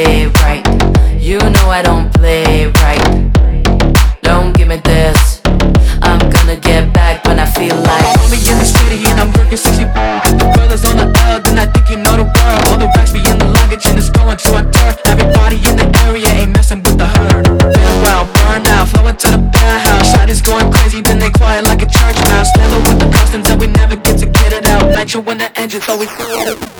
play right. You know I don't play right. Don't give me this. I'm gonna get back when I feel like. I'm in the city and I'm working 60 The brothers on the L, then I think you know the world. All the racks be in the luggage and it's going to a turn. Everybody in the area ain't messing with the herd. Farewell, burn out, flowing to the penthouse. Shot is going crazy, then they quiet like a church mouse. Never with the customs and we never get to get it out. Mention when the engine, so we